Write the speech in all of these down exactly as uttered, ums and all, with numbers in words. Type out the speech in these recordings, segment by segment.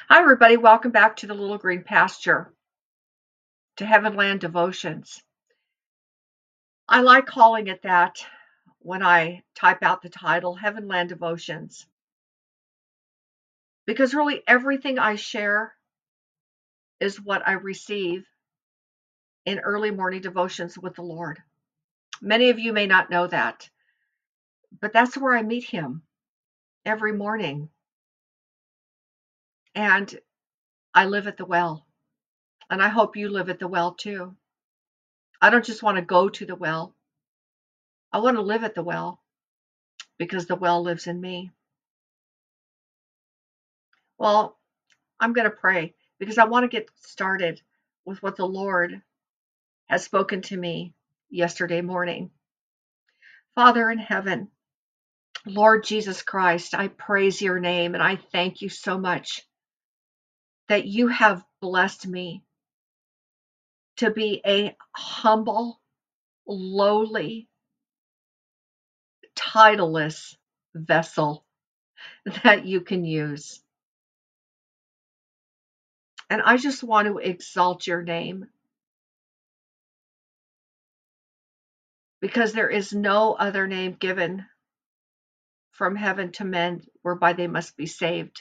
Hi, everybody. Welcome back to the Little Green Pasture, to Heavenland Devotions. I like calling it that when I type out the title, Heavenland Devotions, because really everything I share is what I receive in early morning devotions with the Lord. Many of you may not know that, but that's where I meet Him every morning. And I live at the well, and I hope you live at the well too. I don't just want to go to the well, I want to live at the well because the well lives in me. Well, I'm going to pray because I want to get started with what the Lord has spoken to me yesterday morning. Father in heaven, Lord Jesus Christ, I praise your name and I thank you so much that you have blessed me to be a humble, lowly, titleless vessel that you can use. And I just want to exalt your name because there is no other name given from heaven to men whereby they must be saved.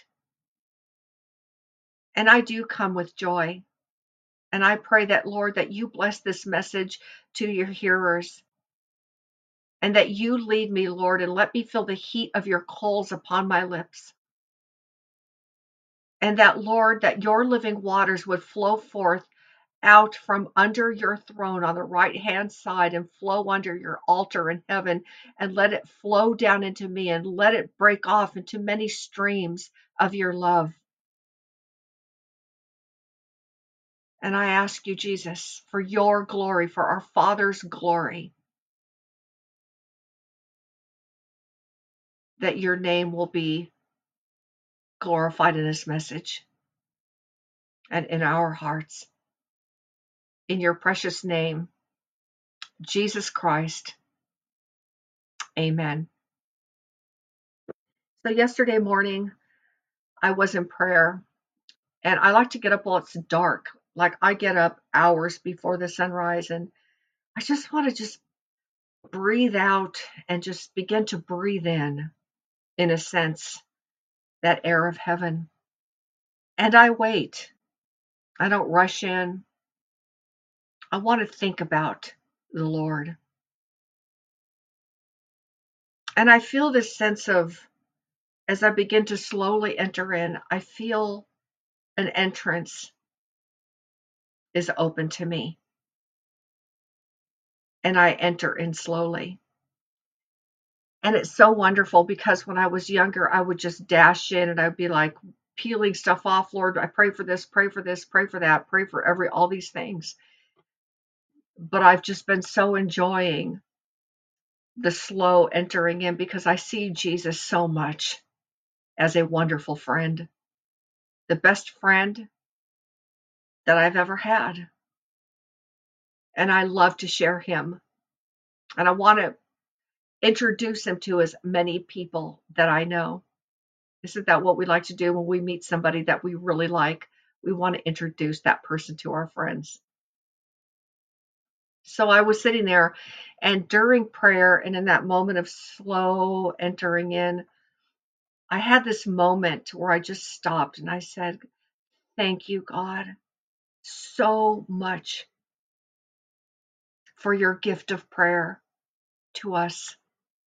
And I do come with joy. And I pray that, Lord, that you bless this message to your hearers and that you lead me, Lord, and let me feel the heat of your coals upon my lips. And that, Lord, that your living waters would flow forth out from under your throne on the right hand side and flow under your altar in heaven, and let it flow down into me and let it break off into many streams of your love. And I ask you, Jesus, for your glory, for our Father's glory, that your name will be glorified in this message and in our hearts. In your precious name, Jesus Christ. Amen. So yesterday morning, I was in prayer, and I like to get up while it's dark. Like I get up hours before the sunrise, and I just want to just breathe out and just begin to breathe in, in a sense, that air of heaven. And I wait. I don't rush in. I want to think about the Lord. And I feel this sense of, as I begin to slowly enter in, I feel an entrance is open to me. And I enter in slowly. And it's so wonderful because when I was younger, I would just dash in and I'd be like peeling stuff off. Lord, I pray for this, pray for this, pray for that, pray for every, all these things. But I've just been so enjoying the slow entering in because I see Jesus so much as a wonderful friend, the best friend that I've ever had. And I love to share him. And I want to introduce him to as many people that I know. Isn't that what we like to do when we meet somebody that we really like? We want to introduce that person to our friends. So I was sitting there, and during prayer and in that moment of slow entering in, I had this moment where I just stopped and I said, thank you, God, so much for your gift of prayer to us.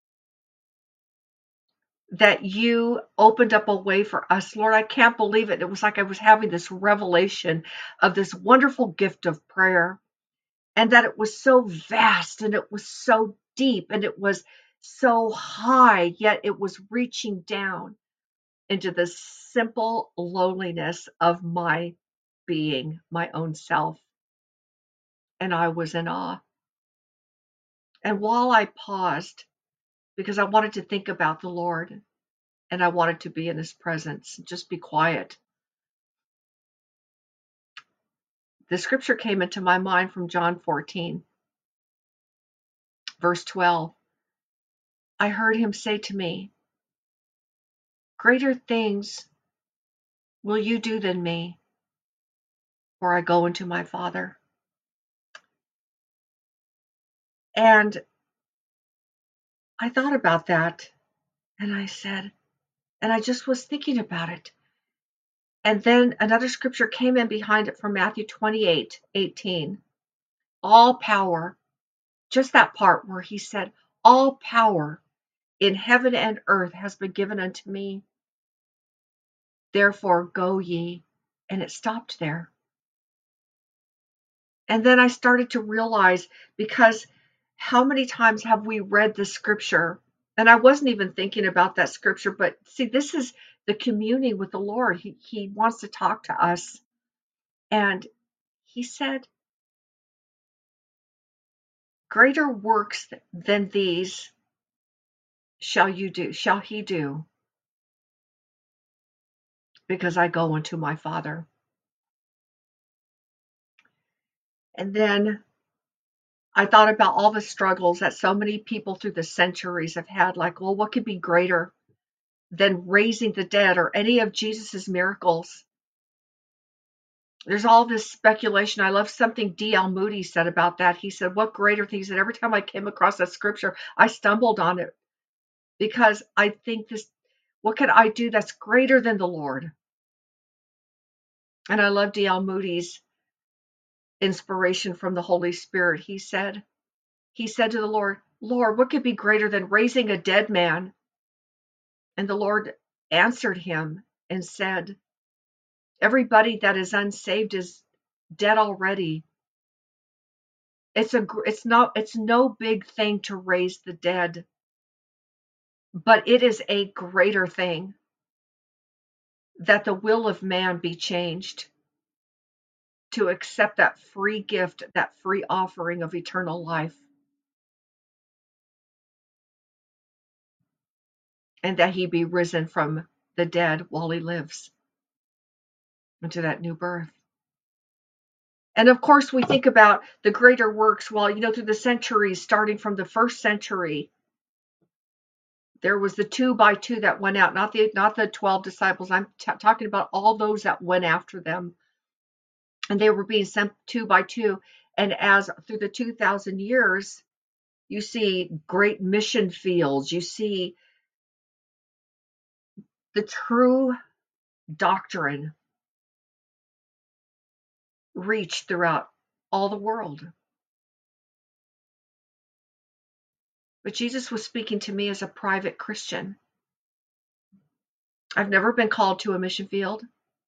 That you opened up a way for us. Lord, I can't believe it. It was like I was having this revelation of this wonderful gift of prayer, and that it was so vast and it was so deep and it was so high, yet it was reaching down into the simple lowliness of my being, my own self. And I was in awe. And while I paused, because I wanted to think about the Lord and I wanted to be in his presence, just be quiet, the scripture came into my mind from John fourteen, verse twelve. I heard him say to me, greater things will you do than me, for I go unto my Father? And I thought about that, and I said, and I just was thinking about it. And then another scripture came in behind it from Matthew twenty-eight eighteen. All power, just that part where he said, all power in heaven and earth has been given unto me. Therefore go ye. And it stopped there. And then I started to realize, because how many times have we read the scripture? And I wasn't even thinking about that scripture, but see, this is the communing with the Lord. He, he wants to talk to us. And he said, greater works than these shall you do, shall he do, because I go unto my Father. And then I thought about all the struggles that so many people through the centuries have had, like, well, what could be greater than raising the dead or any of Jesus's miracles? There's all this speculation. I love something D L Moody said about that. He said, what greater things? He said, every time I came across that scripture, I stumbled on it, because I think this, what could I do that's greater than the Lord? And I love D L Moody's inspiration from the Holy Spirit. He said, he said to the Lord, Lord, what could be greater than raising a dead man? And the Lord answered him and said, everybody that is unsaved is dead already. It's a, it's not, it's no big thing to raise the dead, but it is a greater thing that the will of man be changed to accept that free gift, that free offering of eternal life, and that he be risen from the dead while he lives into that new birth. And of course, we think about the greater works. Well, you know, through the centuries, starting from the first century, there was the two by two that went out, not the not the twelve disciples. I'm t- talking about all those that went after them, and they were being sent two by two. And as through the two thousand years, you see great mission fields. You see the true doctrine reach throughout all the world. But Jesus was speaking to me as a private Christian. I've never been called to a mission field.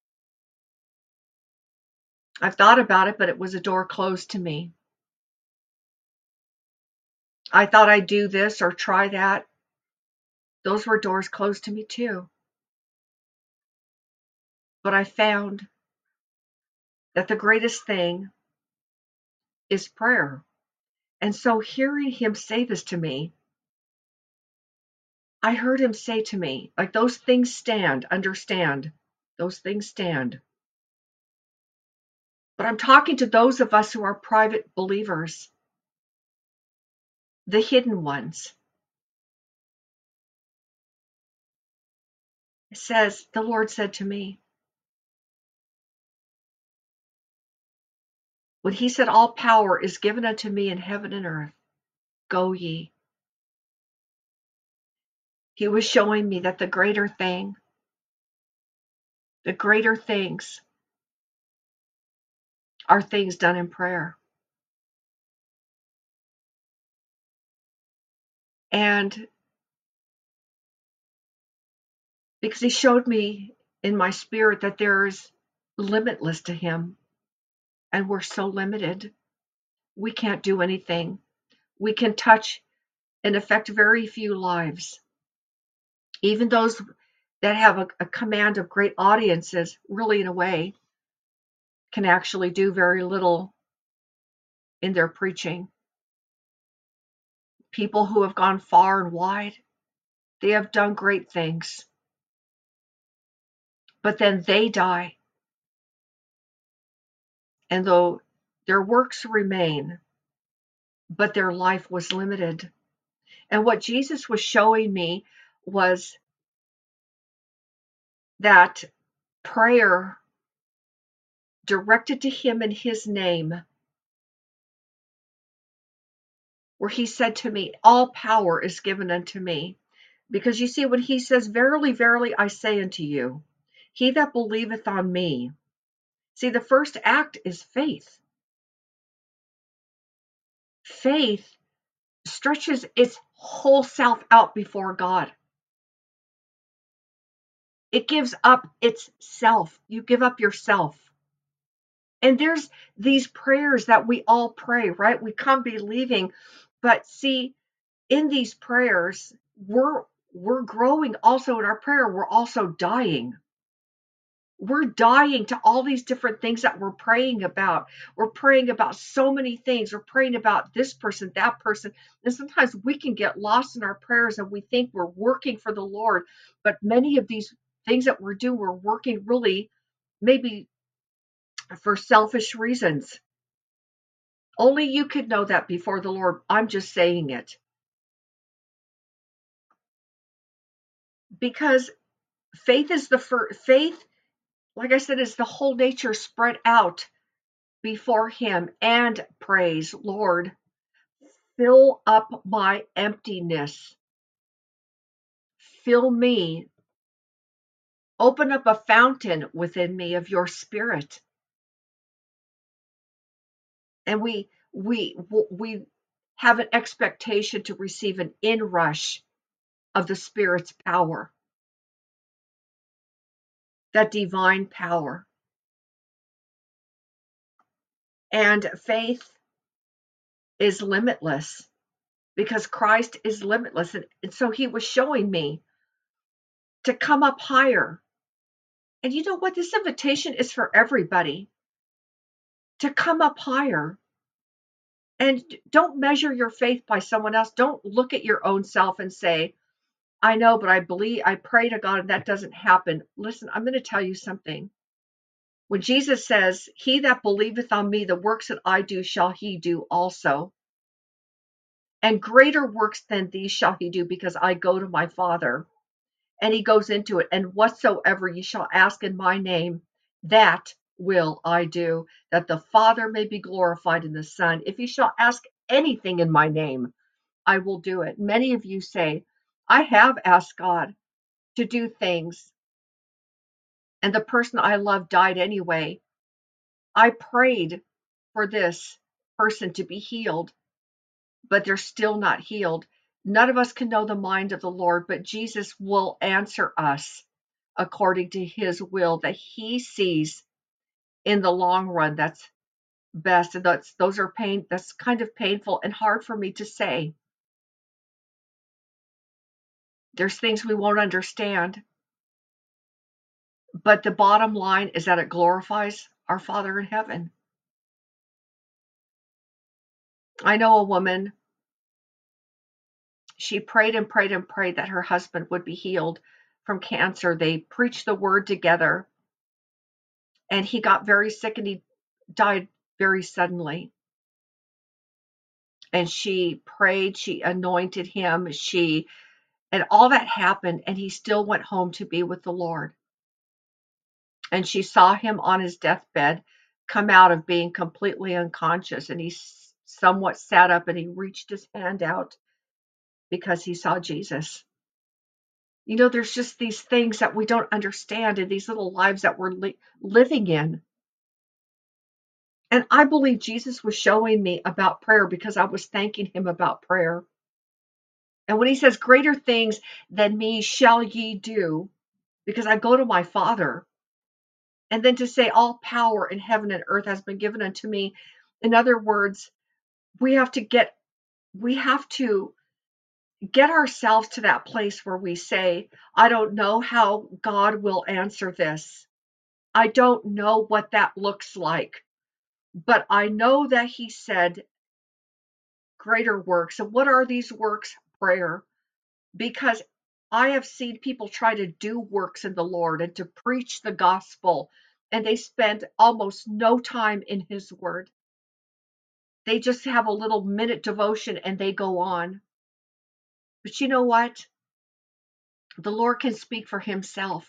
I've thought about it, but it was a door closed to me. I thought I'd do this or try that. Those were doors closed to me too. But I found that the greatest thing is prayer. And so hearing him say this to me, I heard him say to me, like, those things stand, understand, those things stand. But I'm talking to those of us who are private believers, the hidden ones. It says, the Lord said to me, when he said, all power is given unto me in heaven and earth, go ye. He was showing me that the greater thing, the greater things are things done in prayer. And because he showed me in my spirit that there's limitless to him, and we're so limited. We can't do anything. We can touch and affect very few lives. Even those that have a, a command of great audiences, really in a way, can actually do very little in their preaching. People who have gone far and wide, they have done great things. But then they die. And though their works remain, but their life was limited. And what Jesus was showing me was that prayer directed to him in his name, where he said to me, all power is given unto me. Because you see, when he says, verily, verily, I say unto you, he that believeth on me. See, the first act is faith. Faith stretches its whole self out before God. It gives up its self. You give up yourself. And there's these prayers that we all pray, right? We come believing, but see, in these prayers, we're we're growing also in our prayer. We're also dying. We're dying to all these different things that we're praying about. We're praying about so many things. We're praying about this person, that person. And sometimes we can get lost in our prayers and we think we're working for the Lord. But many of these things that we're doing, we're working really maybe for selfish reasons. Only you could know that before the Lord. I'm just saying it. Because faith is the first, faith, like I said, is the whole nature spread out before him, and praise, Lord, fill up my emptiness. Fill me. Open up a fountain within me of your spirit. And we we we have an expectation to receive an inrush of the Spirit's power, that divine power. And faith is limitless because Christ is limitless. And, and so he was showing me to come up higher. And you know what? This invitation is for everybody to come up higher. And don't measure your faith by someone else. Don't look at your own self and say, I know, but I believe, I pray to God and that doesn't happen. Listen, I'm going to tell you something. When Jesus says, he that believeth on me, the works that I do shall he do also. And greater works than these shall he do, because I go to my Father. And he goes into it. And whatsoever ye shall ask in my name, that will I do, that the Father may be glorified in the Son. If you shall ask anything in my name, I will do it. Many of you say, I have asked God to do things, and the person I love died anyway. I prayed for this person to be healed, but they're still not healed. None of us can know the mind of the Lord, but Jesus will answer us according to his will that he sees in the long run that's best. And that's those are pain that's kind of painful and hard for me to say. There's things we won't understand, but the bottom line is that it glorifies our Father in heaven. I know a woman, she prayed and prayed and prayed that her husband would be healed from cancer. They preached the word together, and he got very sick and he died very suddenly. And she prayed, she anointed him, she, and all that happened, and he still went home to be with the Lord. And she saw him on his deathbed come out of being completely unconscious, and he somewhat sat up and he reached his hand out because he saw Jesus. You know, there's just these things that we don't understand in these little lives that we're li- living in. And I believe Jesus was showing me about prayer because I was thanking him about prayer. And when he says, greater things than me shall ye do, because I go to my Father. And then to say, all power in heaven and earth has been given unto me. In other words, we have to get, we have to get ourselves to that place where we say, I don't know how God will answer this. I don't know what that looks like, but I know that he said greater works. And what are these works? Prayer. Because I have seen people try to do works in the Lord and to preach the gospel, and they spend almost no time in his word. They just have a little minute devotion and they go on. But you know what? The Lord can speak for himself.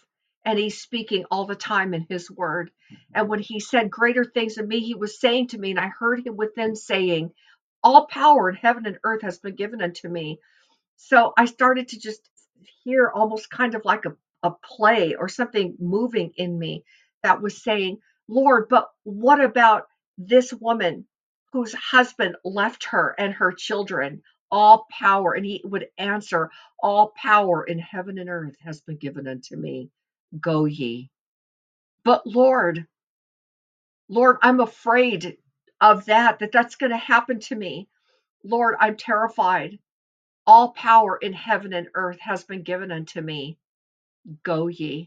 and he's speaking all the time in his word. And when he said greater things than me, he was saying to me, and I heard him within saying, all power in heaven and earth has been given unto me. So I started to just hear almost kind of like a, a play or something moving in me that was saying, Lord, but what about this woman whose husband left her and her children? All power. And he would answer, all power in heaven and earth has been given unto me. Go ye. But Lord, Lord, I'm afraid of that, that that's going to happen to me. Lord, I'm terrified. All power in heaven and earth has been given unto me. Go ye.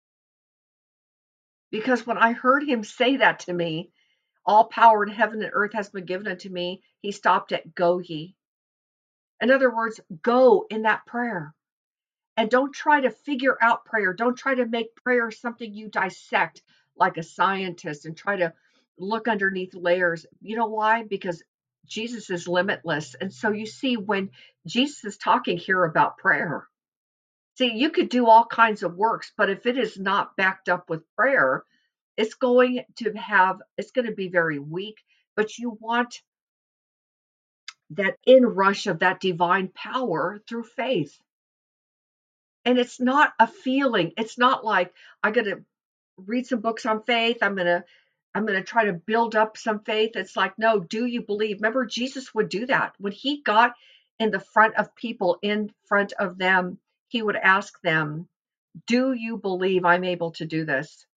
Because when I heard him say that to me, all power in heaven and earth has been given unto me, he stopped at go ye. In other words, go in that prayer. And don't try to figure out prayer. Don't try to make prayer something you dissect like a scientist and try to look underneath layers. You know why? Because Jesus is limitless. And so you see, when Jesus is talking here about prayer, see, you could do all kinds of works, but if it is not backed up with prayer, it's going to have, it's going to be very weak. But you want that inrush of that divine power through faith. And it's not a feeling. It's not like I got to read some books on faith. I'm going to I'm going to try to build up some faith. It's like, no, do you believe? Remember, Jesus would do that. When he got in the front of people, in front of them, he would ask them, do you believe I'm able to do this?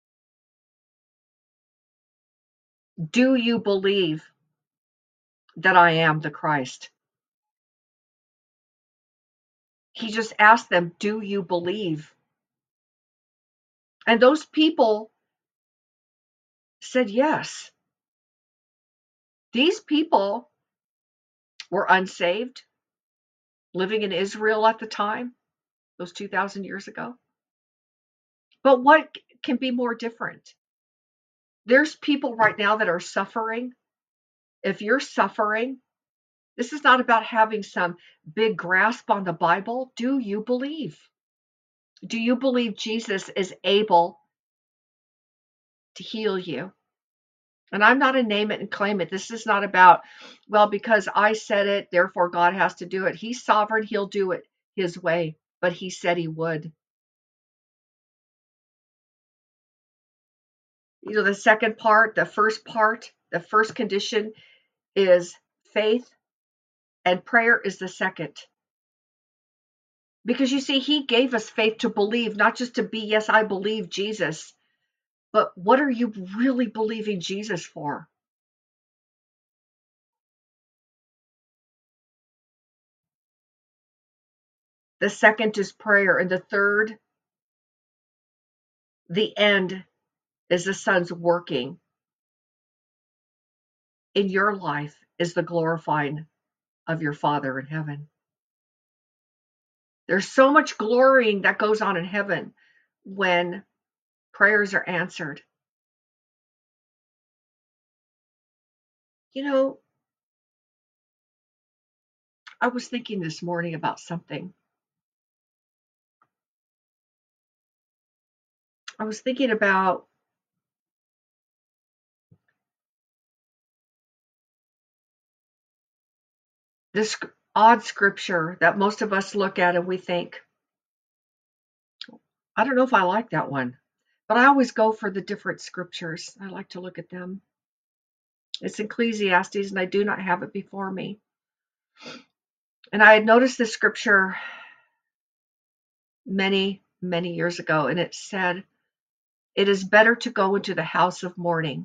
Do you believe that I am the Christ? He just asked them, do you believe? And those people said yes. These people were unsaved, living in Israel at the time, those two thousand years ago. But what can be more different? There's people right now that are suffering. If you're suffering, this is not about having some big grasp on the Bible. Do you believe? Do you believe Jesus is able to heal you? And I'm not a name it and claim it. This is not about, well, because I said it, therefore God has to do it. He's sovereign. He'll do it his way, but he said he would. You know, the second part, the first part, the first condition is faith, and prayer is the second. Because you see, he gave us faith to believe, not just to be, yes, I believe Jesus, but what are you really believing Jesus for? The second is prayer, and the third, the end, is the Son's working in your life, is the glorifying of your Father in heaven. There's so much glorying that goes on in heaven when prayers are answered. You know, I was thinking this morning about something. I was thinking about this odd scripture that most of us look at and we think, I don't know if I like that one, but I always go for the different scriptures. I like to look at them. It's Ecclesiastes, and I do not have it before me. And I had noticed this scripture many, many years ago, and it said, it is better to go into the house of mourning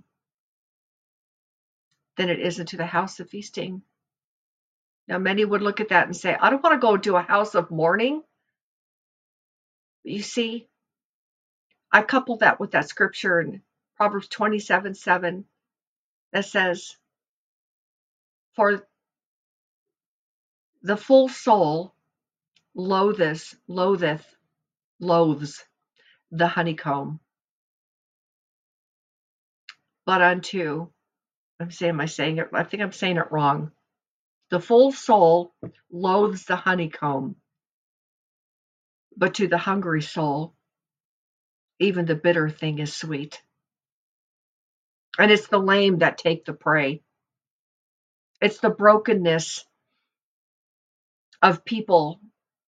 than it is into the house of feasting. Now, many would look at that and say, I don't want to go into a house of mourning. But you see, I couple that with that scripture in Proverbs twenty-seven seven that says, for the full soul loatheth, loatheth, loathes the honeycomb. But unto, I'm saying, am I saying it? I think I'm saying it wrong. The full soul loathes the honeycomb, but to the hungry soul, even the bitter thing is sweet. And it's the lame that take the prey. It's the brokenness of people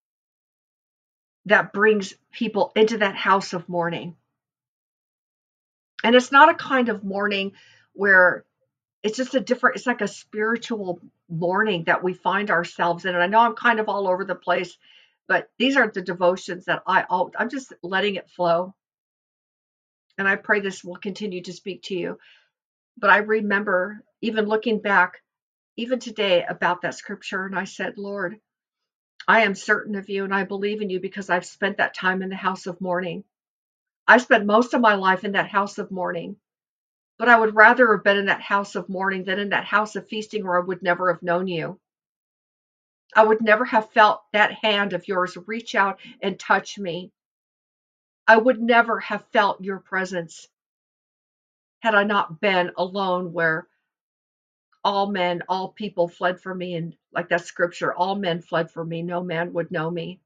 that brings people into that house of mourning. And it's not a kind of mourning where it's just a different, it's like a spiritual mourning that we find ourselves in. And I know I'm kind of all over the place, but these are the devotions that I, I'm just letting it flow. And I pray this will continue to speak to you. But I remember even looking back, even today, about that scripture, and I said, Lord, I am certain of you and I believe in you because I've spent that time in the house of mourning. I spent most of my life in that house of mourning, but I would rather have been in that house of mourning than in that house of feasting where I would never have known you. I would never have felt that hand of yours reach out and touch me. I would never have felt your presence had I not been alone where all men, all people fled from me. And like that scripture, all men fled from me. No man would know me.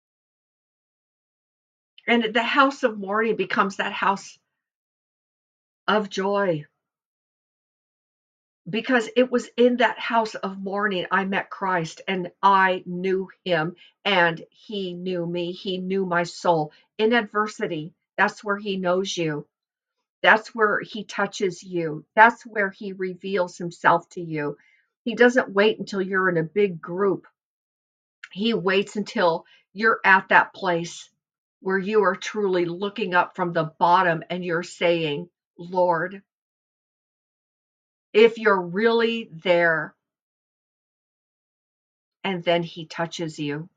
And the house of mourning becomes that house of joy. Because it was in that house of mourning I met Christ and I knew him and he knew me. He knew my soul. In adversity, that's where he knows you. That's where he touches you. That's where he reveals himself to you. He doesn't wait until you're in a big group. He waits until you're at that place where you are truly looking up from the bottom and you're saying, Lord, if you're really there, and then he touches you.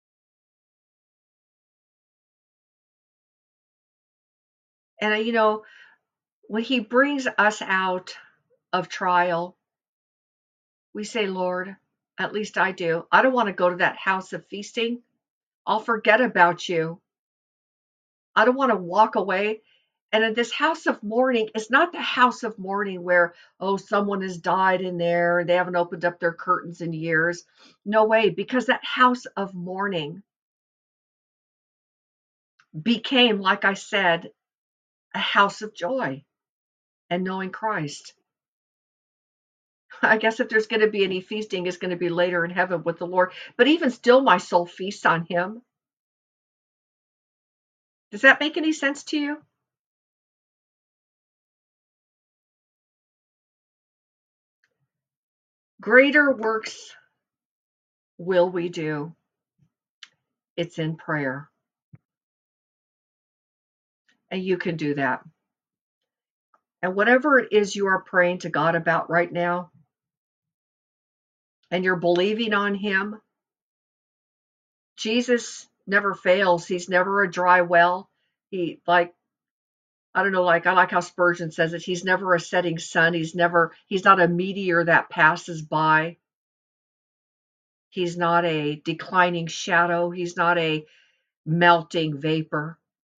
And, you know, when he brings us out of trial, we say, Lord, at least I do. I don't want to go to that house of feasting. I'll forget about you. I don't want to walk away. And in this house of mourning, it's not the house of mourning where, oh, someone has died in there and they haven't opened up their curtains in years. No way, because that house of mourning became, like I said, a house of joy and knowing Christ. I guess if there's going to be any feasting, it's going to be later in heaven with the Lord. But even still, my soul feasts on him. Does that make any sense to you? Greater works will we do. It's in prayer. And you can do that. And whatever it is you are praying to God about right now, and you're believing on him, Jesus never fails. He's never a dry well. He, like, I don't know, like, I like how Spurgeon says it. He's never a setting sun. He's never, he's not a meteor that passes by. He's not a declining shadow. He's not a melting vapor.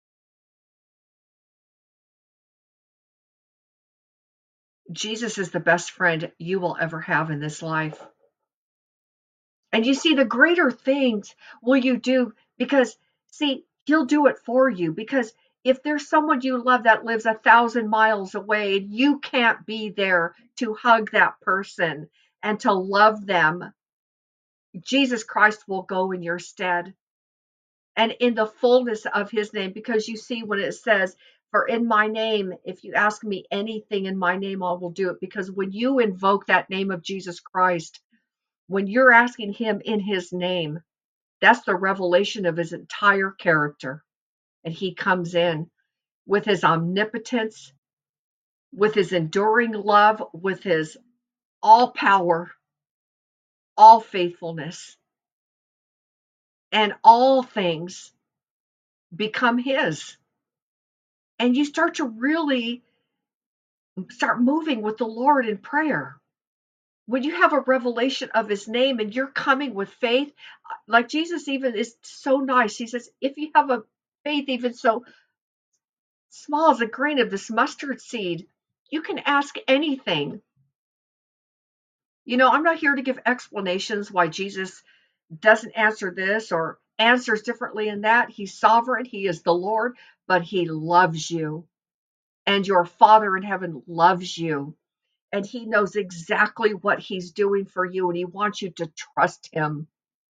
Jesus is the best friend you will ever have in this life. And you see, the greater things will you do because, see, he'll do it for you. Because if there's someone you love that lives a thousand miles away and you can't be there to hug that person and to love them, Jesus Christ will go in your stead. And in the fullness of his name, because you see when it says, for in my name, if you ask me anything in my name, I will do it. Because when you invoke that name of Jesus Christ, when you're asking him in his name, that's the revelation of his entire character. And he comes in with his omnipotence, with his enduring love, with his all power, all faithfulness, and all things become his. And you start to really start moving with the Lord in prayer. When you have a revelation of his name and you're coming with faith, like Jesus even is so nice. He says, if you have a faith even so small as a grain of this mustard seed, you can ask anything. You know, I'm not here to give explanations why Jesus doesn't answer this or answers differently in that. He's sovereign. He is the Lord. but he loves you. And your Father in heaven loves you. And he knows exactly what he's doing for you, and he wants you to trust him.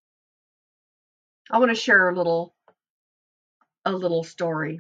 I want to share a little a little story.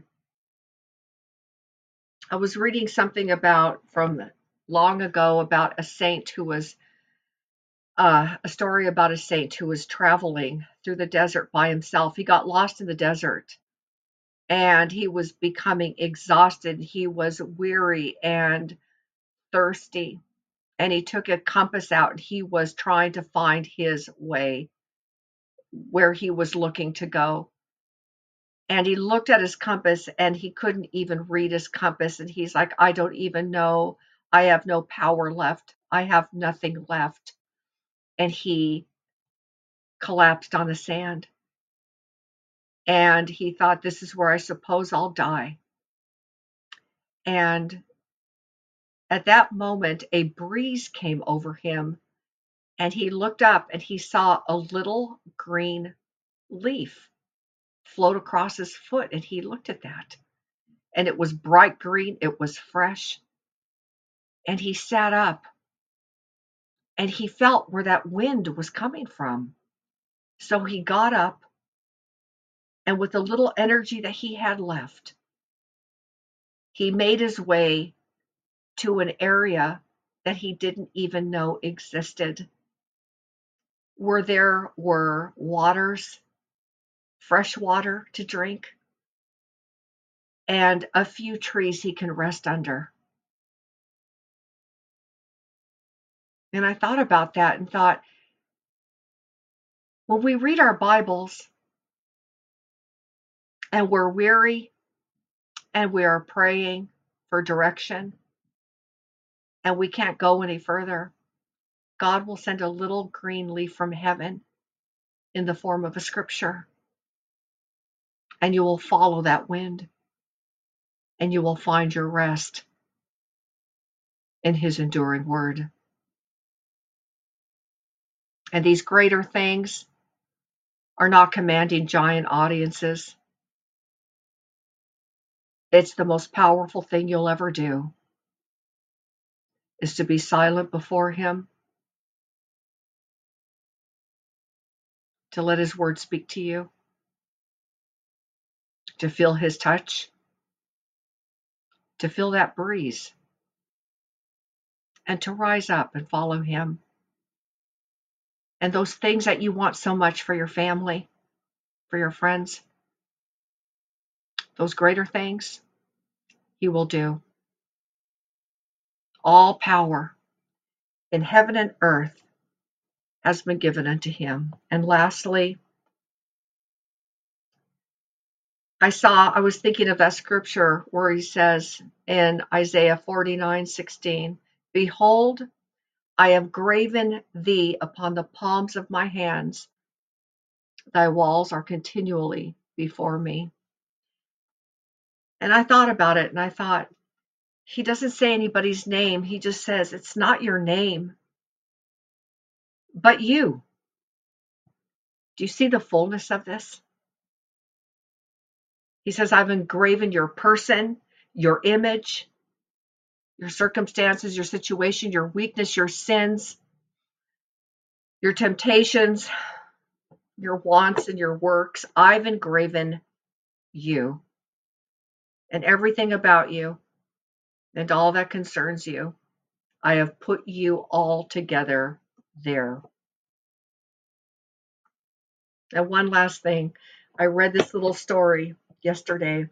I was reading something about from long ago about a saint who was uh, a story about a saint who was traveling through the desert by himself. He got lost in the desert and he was becoming exhausted. He was weary and thirsty. And he took a compass out and he was trying to find his way where he was looking to go. And he looked at his compass and he couldn't even read his compass. And he's like, I don't even know. I have no power left. I have nothing left. And he collapsed on the sand. And he thought, this is where I suppose I'll die. And at that moment, a breeze came over him. And he looked up and he saw a little green leaf float across his foot. And he looked at that. And it was bright green. It was fresh. And he sat up and he felt where that wind was coming from. So he got up, and with the little energy that he had left, he made his way to an area that he didn't even know existed, where there were waters, fresh water to drink, and a few trees he can rest under. And I thought about that and thought, when we read our Bibles and we're weary and we are praying for direction and we can't go any further, God will send a little green leaf from heaven in the form of a scripture. And you will follow that wind and you will find your rest in his enduring word. And these greater things are not commanding giant audiences. It's the most powerful thing you'll ever do, is to be silent before him, to let his word speak to you, to feel his touch, to feel that breeze, and to rise up and follow him. And those things that you want so much for your family, for your friends, those greater things, he will do. All power in heaven and earth has been given unto him. And lastly, I saw, I was thinking of that scripture where he says in Isaiah forty-nine sixteen, behold, I have graven thee upon the palms of my hands. Thy walls are continually before me. And I thought about it and I thought, he doesn't say anybody's name. He just says, it's not your name, but you. Do you see the fullness of this? He says, I've engraven your person, your image, your circumstances, your situation, your weakness, your sins, your temptations, your wants, and your works. I've engraven you and everything about you and all that concerns you. I have put you all together there. And one last thing, I read this little story yesterday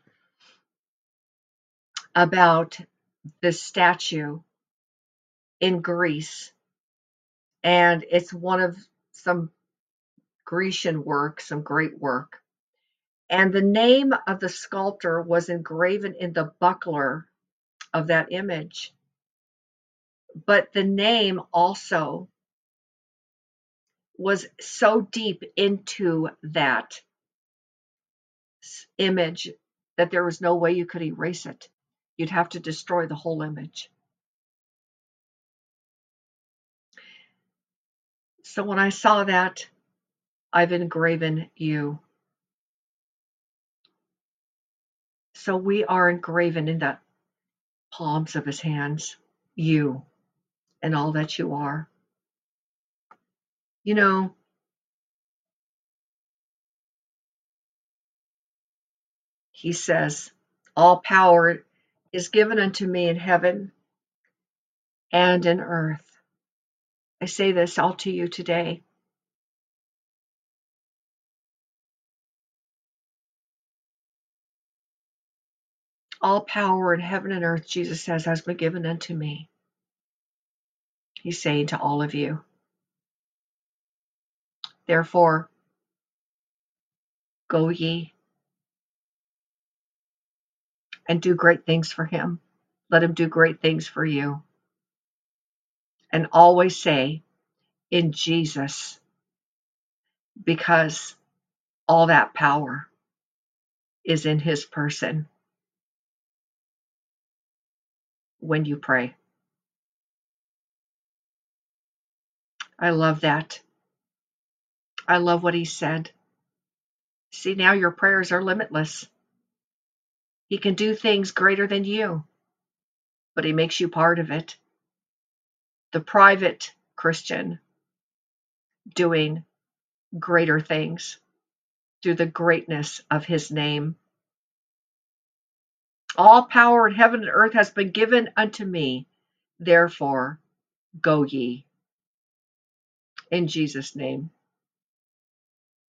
about this statue in Greece. And it's one of some Grecian work, some great work. And the name of the sculptor was engraven in the buckler of that image. But the name also was so deep into that image that there was no way you could erase it. You'd have to destroy the whole image. So when I saw that, I've engraven you. So we are engraven in the palms of his hands, you and all that you are. You know, he says, all power is given unto me in heaven and in earth. I say this all to you today. All power in heaven and earth, Jesus says, has been given unto me. He's saying to all of you. Therefore, go ye and do great things for him. Let him do great things for you. And always say, in Jesus, because all that power is in his person when you pray. I love that. I love what he said. See, now your prayers are limitless. He can do things greater than you, but he makes you part of it. The private Christian doing greater things through the greatness of his name. All power in heaven and earth has been given unto me. Therefore, go ye. In Jesus' name.